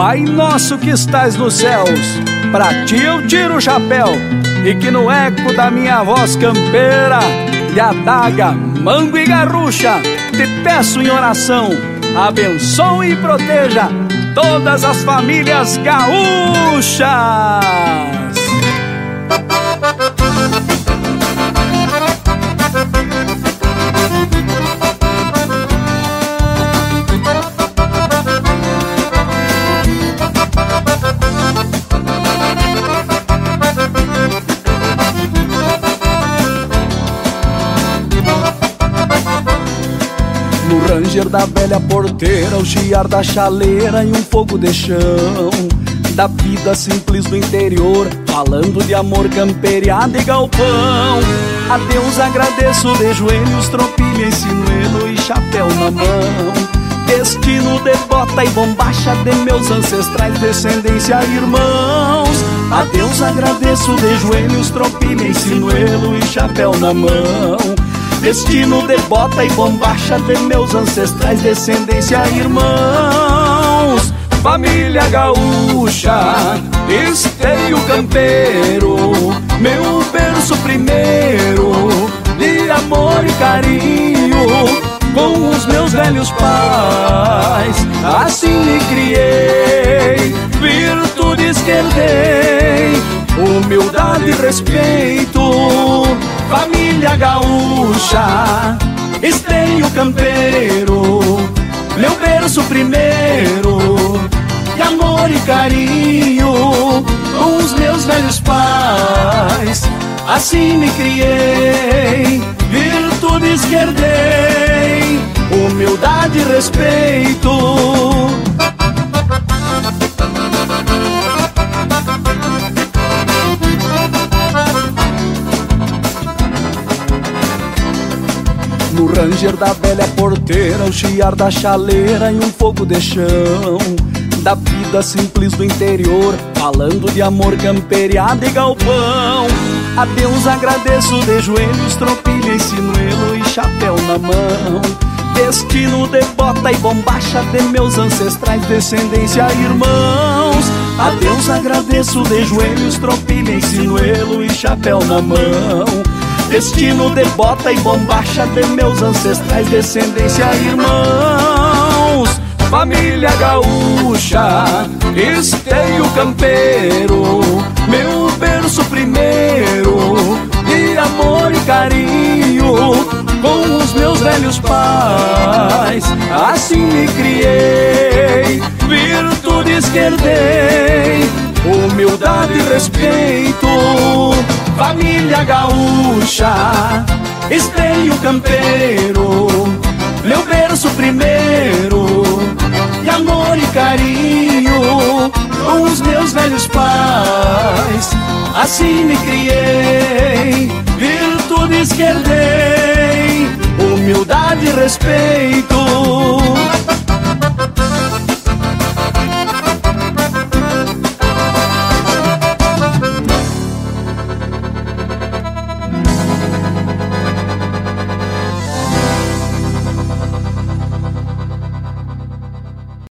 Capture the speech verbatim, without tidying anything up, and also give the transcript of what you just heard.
Pai nosso que estais nos céus, pra ti eu tiro o chapéu, e que no eco da minha voz campeira, de adaga, mango e garrucha, te peço em oração, abençoe e proteja todas as famílias gaúchas. No ranger da velha porteira, o chiar da chaleira e um fogo de chão, da vida simples do interior, falando de amor, camperiada e galpão. A Deus agradeço de joelhos, tropilha em sinuelo e chapéu na mão. Destino de bota e bombacha de meus ancestrais, descendência irmãos. A Deus agradeço de joelhos, tropilha em sinuelo e chapéu na mão. Destino de bota e bombacha de meus ancestrais, descendência irmãos. Família gaúcha, esteio campeiro, meu berço primeiro de amor e carinho, com os meus velhos pais, assim me criei, virtudes que herdei, humildade e respeito. Família gaúcha, esteio campeiro, meu berço primeiro, de amor e carinho, com os meus velhos pais, assim me criei, virtudes que herdei, humildade e respeito. No ranger da velha porteira, o chiar da chaleira e um fogo de chão, da vida simples do interior, falando de amor, camperiada e galpão. A Deus agradeço de joelhos, tropilha em sinuelo e chapéu na mão. Destino de bota e bombacha de meus ancestrais, descendência irmãos. A Deus agradeço de joelhos, tropilha em sinuelo e chapéu na mão. Destino de bota e bombacha de meus ancestrais, descendência irmãos. Família gaúcha, esteio campeiro, meu berço primeiro de amor e carinho, com os meus velhos pais, assim me criei, virtudes que herdei, humildade e respeito. Família gaúcha, esteio campeiro, meu berço primeiro, de amor e carinho, com os meus velhos pais, assim me criei, virtudes que herdei, humildade e respeito.